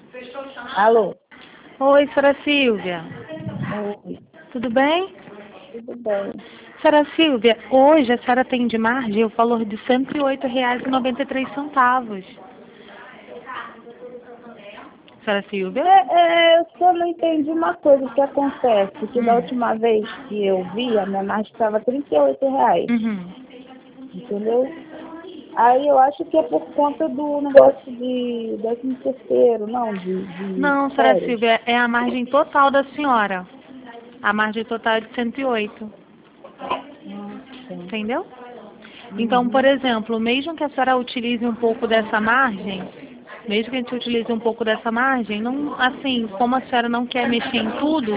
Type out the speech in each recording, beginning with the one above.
Alô? Oi, senhora Silvia. Oi, Tudo bem? tudo bem? Senhora Silvia, hoje a senhora tem de margem o valor de R$ 108,93. Senhora Silvia? Eu só não entendi uma coisa que acontece, que da última vez que eu vi, a minha margem estava R$ 38, Uhum. entendeu? Aí eu acho que é por conta do negócio de 13º, não, de Não, senhora férias. Silvia, é a margem total da senhora. A margem total é de 108. Ah, sim. Entendeu? Então, por Uhum. exemplo, mesmo que a senhora utilize um pouco dessa margem, mesmo que a gente utilize um pouco dessa margem, não, assim, como a senhora não quer mexer em tudo,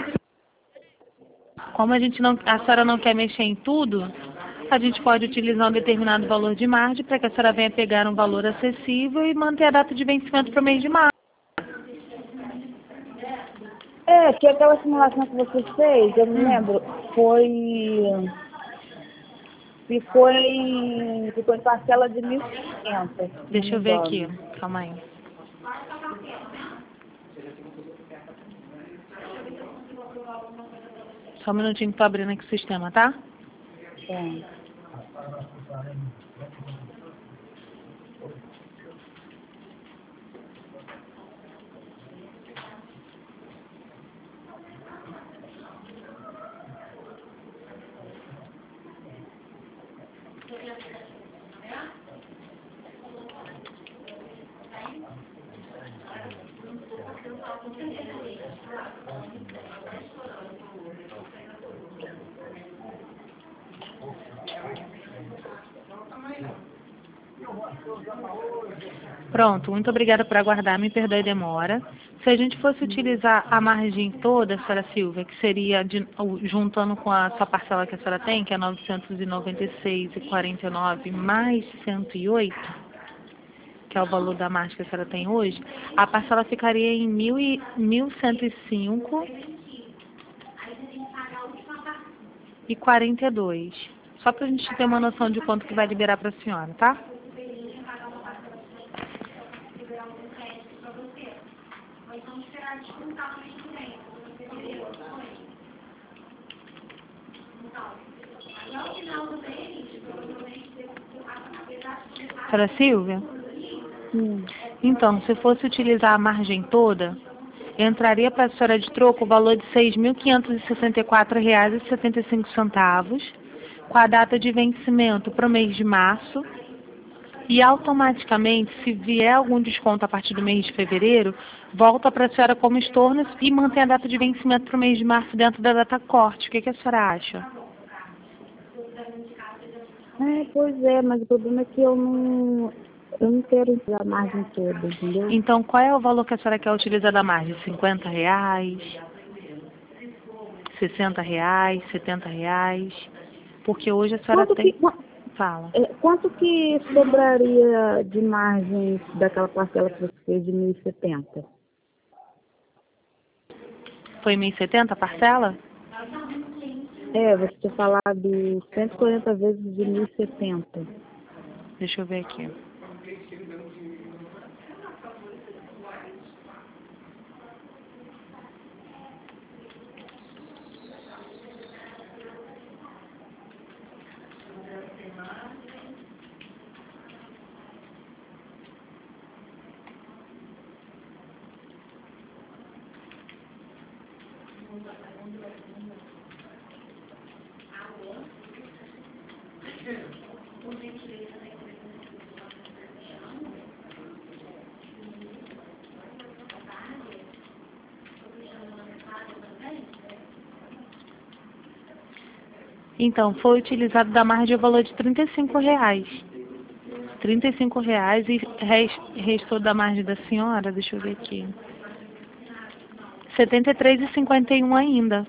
como a senhora não quer mexer em tudo, a gente pode utilizar um determinado valor de margem para que a senhora venha pegar um valor acessível e manter a data de vencimento para o mês de março. Que aquela simulação que você fez, eu me Hum, lembro, ficou em parcela de 1.500, se não deixa me eu ver aqui, engano. calma aí. Só um minutinho que tô abrindo aqui o sistema, tá? Então, Pronto, muito obrigada por aguardar, me perdoe a demora. Se a gente fosse utilizar a margem toda, senhora Silvia, que seria juntando com a sua parcela que a senhora tem, que é 996,49 mais 108, que é o valor da margem que a senhora tem hoje, a parcela ficaria em 1.105,42. Só para a gente ter uma noção de quanto que vai liberar para a senhora, tá? Senhora Silvia? sim. Então, se fosse utilizar a margem toda, entraria para a senhora de troco o valor de R$ 6.564,75, com a data de vencimento para o mês de março, e automaticamente, se vier algum desconto a partir do mês de fevereiro, volta para a senhora como estorno e mantém a data de vencimento para o mês de março dentro da data corte. O que a senhora acha? Pois é, mas o problema é que eu não quero usar a margem toda, entendeu? Então, qual é o valor que a senhora quer utilizar da margem? R$ 50? R$ 60? R$ 70? Porque hoje a senhora Quanto tem... que, Fala. quanto que sobraria de margem daquela parcela que você fez de 1.070? Foi 1.070 a parcela? Você tinha falado 140 vezes de 1.070. Deixa eu ver aqui. Então, foi utilizado da margem o valor de R$ 35. R$ 35 e restou da margem da senhora, deixa eu ver aqui. R$ 73,51 ainda.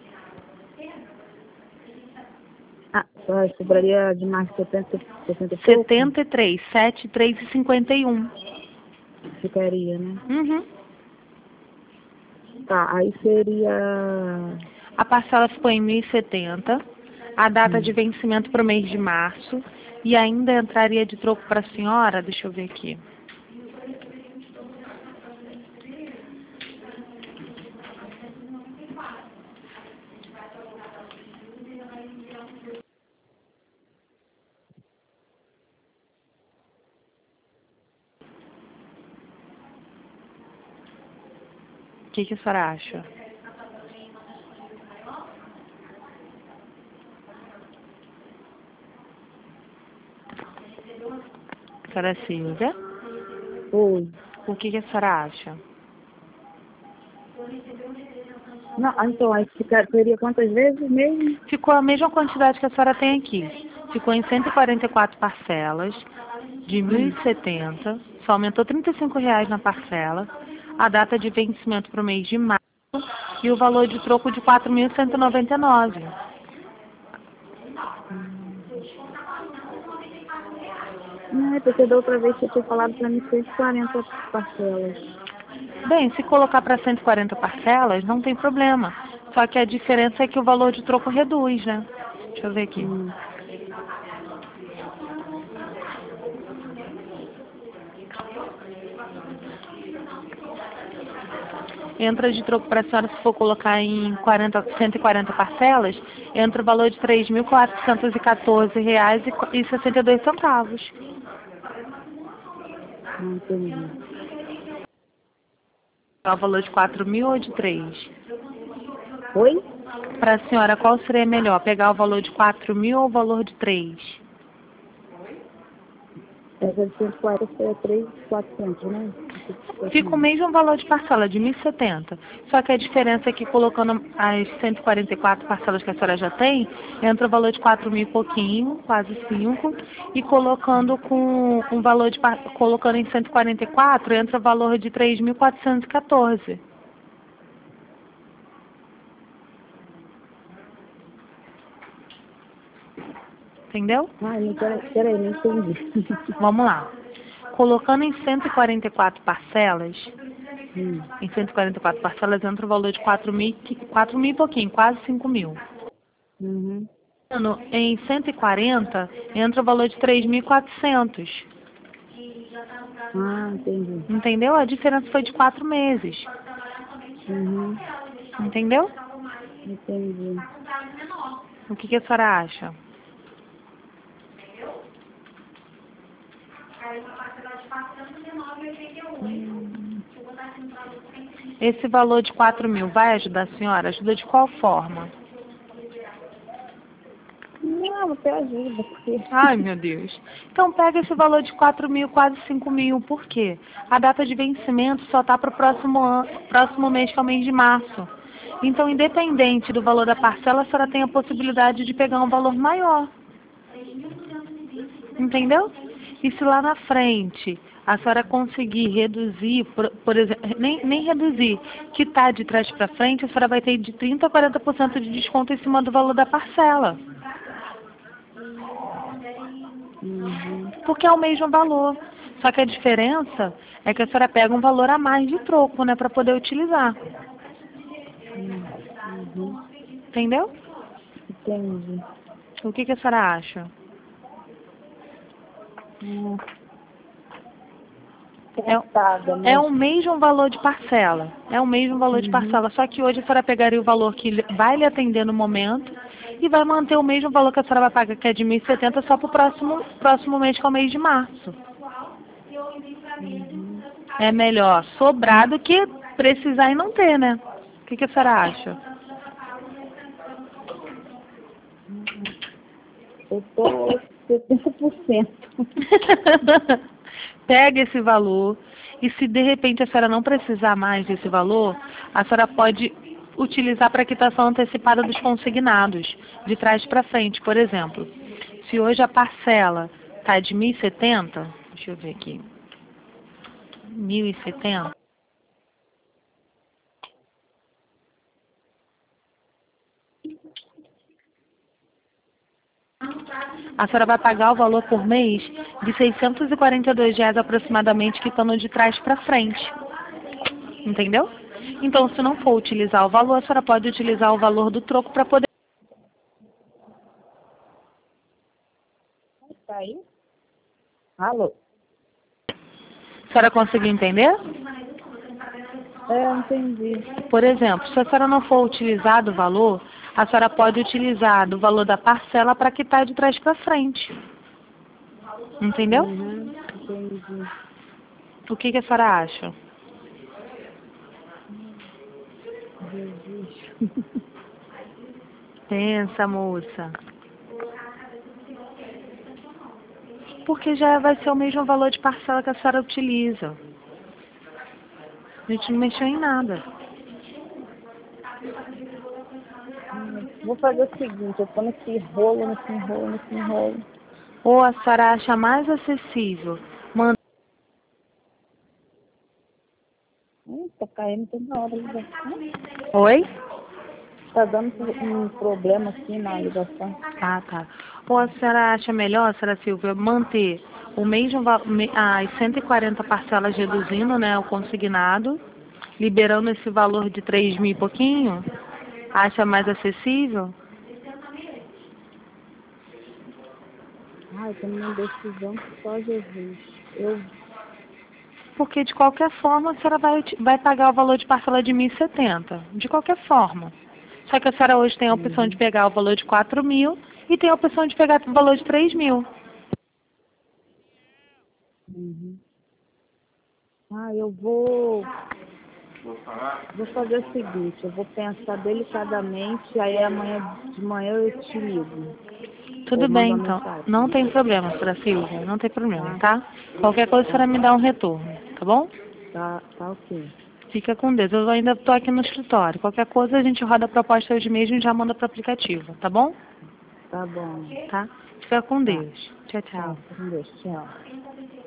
Só sobraria de mais 70 e pouco? 73, 73,51. Ficaria, né? Uhum. Tá, aí seria... A parcela ficou em 1.070. A data de hum, vencimento para o mês de março. E ainda entraria de troco para a senhora, deixa eu ver aqui. que a senhora acha? Senhora Silvia, Oi. o que a senhora acha? Não, então, aí seria quantas vezes mesmo? Ficou a mesma quantidade que a senhora tem aqui. Ficou em 144 parcelas de 1.070. Só aumentou R$ 35 na parcela. A data de vencimento para o mês de março e o valor de troco de 4.199. Não, é porque da outra vez você tinha falado para mim 140 parcelas. Bem, se colocar para 140 parcelas, não tem problema. Só que a diferença é que o valor de troco reduz, né? Deixa eu ver aqui. Entra de troco para a senhora, se for colocar em 140 parcelas, entra o valor de R$ 3.414,62. Não entendi. É o valor de 4.000 ou de 3? Oi? Para a senhora, qual seria melhor? Pegar o valor de 4.000 ou o valor de 3? Essa de 140 foi 3.400, né? Fica o mesmo valor de parcela, de 1.070. Só que a diferença é que colocando as 144 parcelas que a senhora já tem, entra o valor de 4.000 e pouquinho, quase 5. E colocando com um valor de colocando em 144, entra o valor de 3.414. Entendeu? Ah, não, peraí, não entendi. Vamos lá. Colocando em 144 parcelas, em 144 parcelas entra o valor de 4.000 e pouquinho, quase 5.000. Uhum. Em 140 entra o valor de 3.400. Ah, entendi. Entendeu? A diferença foi de 4 meses. Uhum. Entendeu? Entendi. O que a senhora acha? Esse valor de 4.000 vai ajudar a senhora? Ajuda de qual forma? Não, até ajuda, porque... Ai, meu Deus. Então pega esse valor de 4.000, quase 5.000. Por quê? A data de vencimento só está para o próximo mês, que é o mês de março. Então, independente do valor da parcela, a senhora tem a possibilidade de pegar um valor maior. Entendeu? E se lá na frente a senhora conseguir reduzir, por exemplo, nem reduzir, quitar de trás para frente, a senhora vai ter de 30% a 40% de desconto em cima do valor da parcela. Porque é o mesmo valor. Só que a diferença é que a senhora pega um valor a mais de troco, né, para poder utilizar. Entendeu? Entendi. O que a senhora acha? Pensada, É mas... o mesmo valor de parcela. É o mesmo valor de parcela. Só que hoje a senhora pegaria o valor que vai lhe atender no momento e vai manter o mesmo valor que a senhora vai pagar, que é de 1.070, só para o próximo mês, que é o mês de março. É melhor sobrar do que precisar e não ter, né? O que a senhora acha? Eu tô 70%. Pega esse valor e se de repente a senhora não precisar mais desse valor, a senhora pode utilizar para quitação antecipada dos consignados, de trás para frente, por exemplo. Se hoje a parcela está de 1.070, deixa eu ver aqui, 1.070, a senhora vai pagar o valor por mês de R$ 642 aproximadamente, quitando de trás para frente. Entendeu? Então, se não for utilizar o valor, a senhora pode utilizar o valor do troco para poder... Tá aí? Alô? A senhora conseguiu entender? É, entendi. Por exemplo, se a senhora não for utilizar do valor, a senhora pode utilizar do valor da parcela para quitar de trás para frente. Entendeu? Entendi. O que a senhora acha? Jesus. Pensa, moça. Porque já vai ser o mesmo valor de parcela que a senhora utiliza. A gente não mexeu em nada. Vou fazer o seguinte, eu tô nesse rolo. Ou a senhora acha mais acessível mandar. Tá caindo toda hora a ligação. Oi? Tá dando um problema aqui na ligação. Ah, tá. Ou a senhora acha melhor, senhora Silvia, manter o mesmo as 140 parcelas reduzindo, né, o consignado, liberando esse valor de 3 mil e pouquinho? Acha mais acessível? Ai, tô numa decisão que só Jesus. Porque de qualquer forma a senhora vai pagar o valor de parcela de 1.070. De qualquer forma. Só que a senhora hoje tem a opção de pegar o valor de 4 mil e tem a opção de pegar o valor de 3 mil. Eu vou fazer o seguinte, eu vou pensar delicadamente, aí amanhã de manhã eu te ligo. Tudo Ou bem, mando uma então. mensagem. Não tem problema, senhora Silvia. Não tem problema, tá? Qualquer coisa a senhora me dá um retorno, tá bom? Tá ok. Fica com Deus. Eu ainda estou aqui no escritório. Qualquer coisa a gente roda a proposta hoje mesmo e já manda pro aplicativo, tá bom? Tá bom. Tá? Fica com Tá. Deus. Tchau, tchau. Com Deus. Tchau.